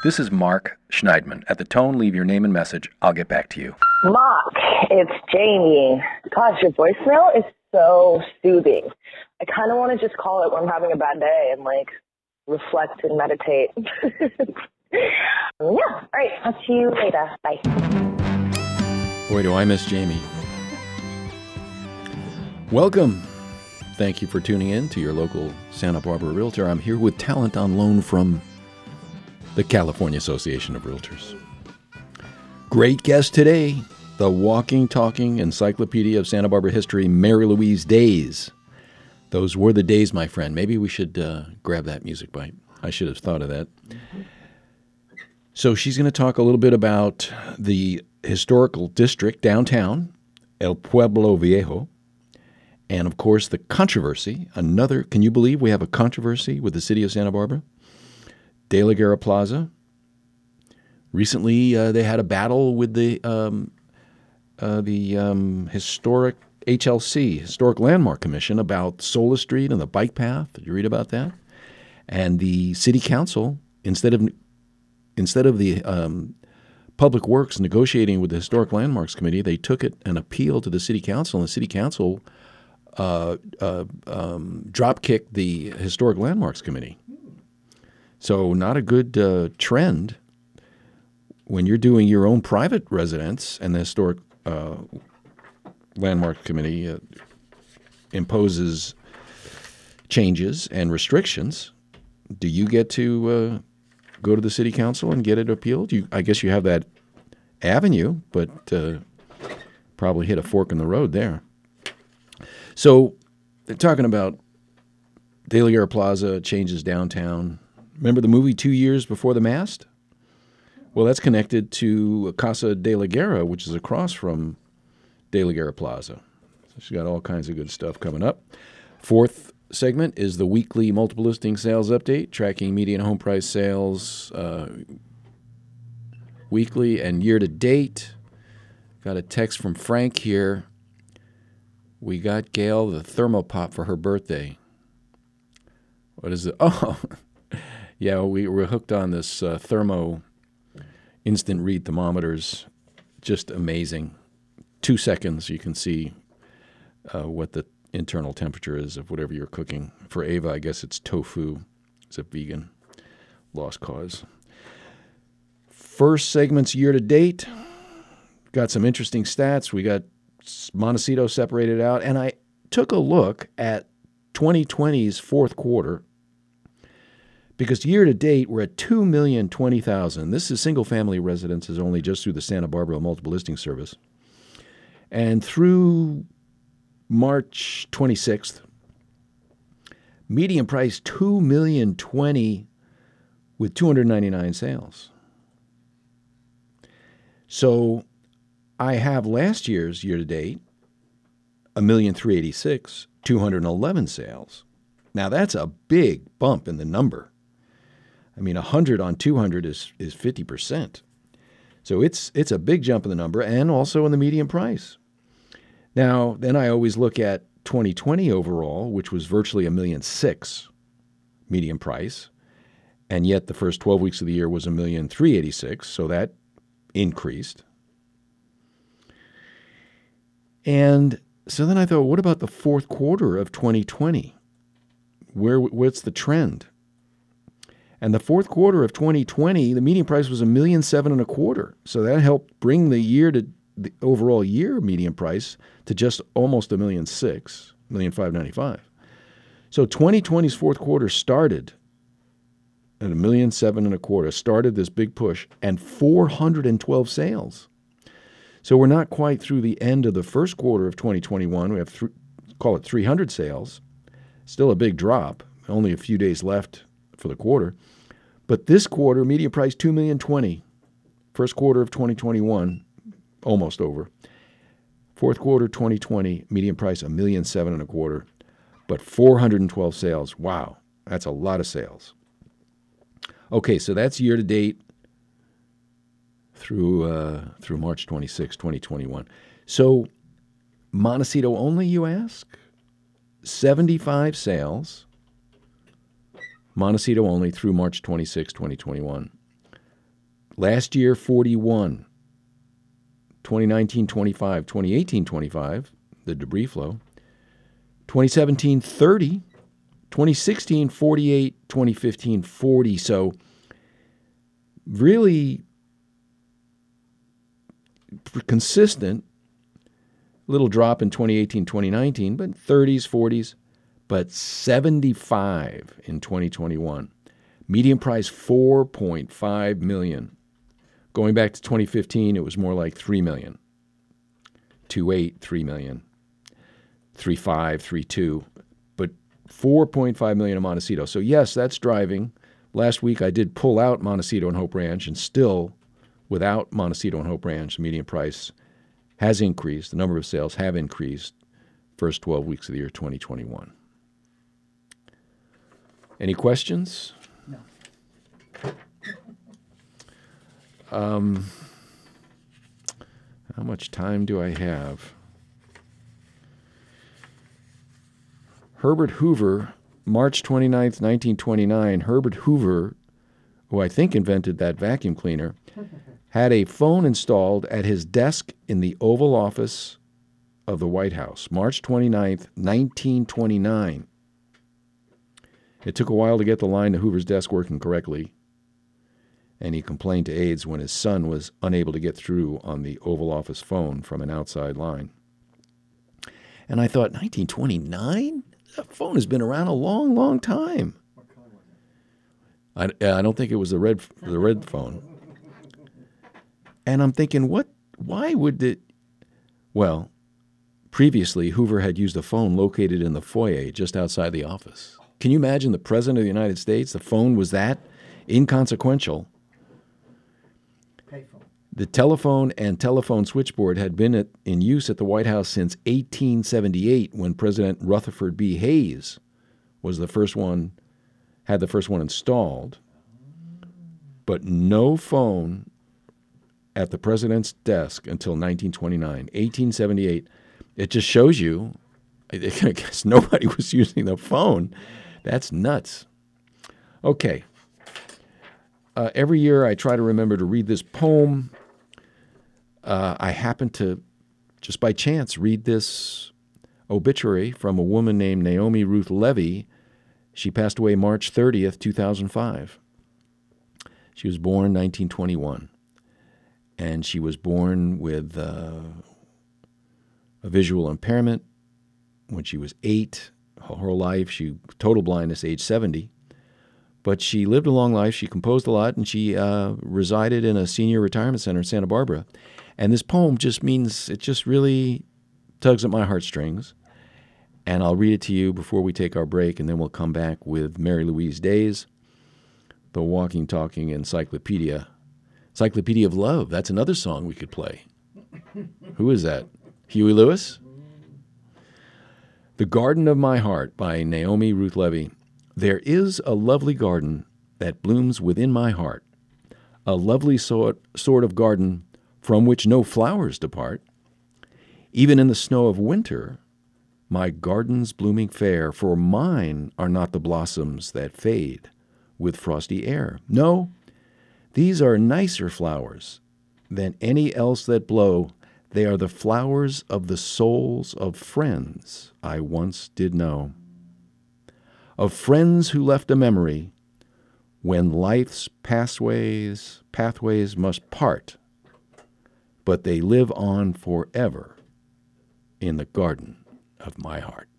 This is Mark Schneidman. At the tone, leave your name and message. I'll get back to you. Mark, it's Jamie. Gosh, your voicemail is so soothing. I kind of want to just call it when I'm having a bad day and reflect and meditate. All right. I'll see you later. Bye. Boy, do I miss Jamie. Welcome. Thank you for tuning in to your local Santa Barbara Realtor. I'm here with talent on loan from the California Association of Realtors. Great guest today, the walking, talking encyclopedia of Santa Barbara history, Mary Louise Days. Those were the days, my friend. Maybe we should grab that music bite. I should have thought of that. So she's going to talk a little bit about the historical district downtown, El Pueblo Viejo, and, of course, the controversy. Can you believe we have a controversy with the city of Santa Barbara? De La Guerra Plaza. Recently, they had a battle with the historic HLC, Historic Landmark Commission, about Sola Street and the bike path. Did you read about that? And the city council, instead of the Public Works negotiating with the Historic Landmarks Committee, they took it and appealed to the city council, and the city council drop-kicked the Historic Landmarks Committee. So not a good trend when you're doing your own private residence and the Historic Landmark Committee imposes changes and restrictions. Do you get to go to the city council and get it appealed? I guess you have that avenue, but probably hit a fork in the road there. So they're talking about De La Guerra Plaza changes downtown. Remember the movie 2 Years Before the Mast? Well, that's connected to Casa de la Guerra, which is across from De La Guerra Plaza. So she's got all kinds of good stuff coming up. Fourth segment is the weekly multiple listing sales update, tracking median home price sales weekly and year to date. Got a text from Frank here. We got Gail the thermopop for her birthday. What is it? Oh, yeah, we were hooked on this thermo instant read thermometers. Just amazing. 2 seconds, you can see what the internal temperature is of whatever you're cooking. For Ava, I guess it's tofu. It's a vegan. Lost cause. First segment's year to date. Got some interesting stats. We got Montecito separated out. And I took a look at 2020's fourth quarter because year to date we're at 2,020,000. This is single-family residences only just through the Santa Barbara Multiple Listing Service. And through March 26th, median price $2,020,000 with 299 sales. So I have last year's year-to-date, $1,386,000, 211 sales. Now that's a big bump in the number. I mean, 100 on 200 is 50%. So it's a big jump in the number and also in the median price. Now, then I always look at 2020 overall, which was virtually $1,600,000 median price, and yet the first 12 weeks of the year was $1,386,000, so that increased. And so then I thought, what about the fourth quarter of 2020? What's the trend? And the fourth quarter of 2020, the median price was $1,725,000. So that helped bring the overall year median price to just almost $1,600,000, $1,595,000. So 2020's fourth quarter started at $1,725,000, started this big push, and 412 sales. So we're not quite through the end of the first quarter of 2021. We have, call it 300 sales. Still a big drop, only a few days left for the quarter. But this quarter, median price $2,020,000. First quarter of 2021, almost over. Fourth quarter 2020, median price $1,725,000, but 412 sales. Wow, that's a lot of sales. Okay, so that's year to date through March 26, 2021. So Montecito only, you ask? 75 sales. Montecito only through March 26, 2021. Last year, 41. 2019, 25. 2018, 25, the debris flow. 2017, 30. 2016, 48. 2015, 40. So really consistent. Little drop in 2018, 2019, but 30s, 40s, but 75 in 2021. Median price, $4.5 million. Going back to 2015, it was more like $3 million. 2.8, $3 million. 3.5, 3.2, but $4.5 million in Montecito. So yes, that's driving. Last week I did pull out Montecito and Hope Ranch, and still, without Montecito and Hope Ranch, the median price has increased. The number of sales have increased first 12 weeks of the year 2021. Any questions? No. How much time do I have? Herbert Hoover, March 29th, 1929. Herbert Hoover, who I think invented that vacuum cleaner, had a phone installed at his desk in the Oval Office of the White House, March 29th, 1929. It took a while to get the line to Hoover's desk working correctly, and he complained to aides when his son was unable to get through on the Oval Office phone from an outside line. And I thought, 1929? That phone has been around a long, long time. What color was it? I don't think it was the red phone. And I'm thinking, why would it? Well, previously, Hoover had used a phone located in the foyer just outside the office. Can you imagine the President of the United States? The phone was that inconsequential. Payphone. The telephone and telephone switchboard had been in use at the White House since 1878, when President Rutherford B. Hayes was had the first one installed. But no phone at the president's desk until 1929, 1878. It just shows you, I guess nobody was using the phone. That's nuts. Okay. Every year I try to remember to read this poem. I happen to, just by chance, read this obituary from a woman named Naomi Ruth Levy. She passed away March 30th, 2005. She was born 1921. And she was born with a visual impairment when she was 8. Her whole life, total blindness, age 70. But she lived a long life. She composed a lot, and she resided in a senior retirement center in Santa Barbara. And this poem just means, it just really tugs at my heartstrings. And I'll read it to you before we take our break, and then we'll come back with Mary Louise Days, the walking, talking encyclopedia. Encyclopedia of Love. That's another song we could play. Who is that? Huey Lewis? The Garden of My Heart by Naomi Ruth Levy. There is a lovely garden that blooms within my heart, a lovely sort of garden from which no flowers depart. Even in the snow of winter, my garden's blooming fair, for mine are not the blossoms that fade with frosty air. No, these are nicer flowers than any else that blow. They are the flowers of the souls of friends I once did know, of friends who left a memory when life's pathways must part, but they live on forever in the garden of my heart.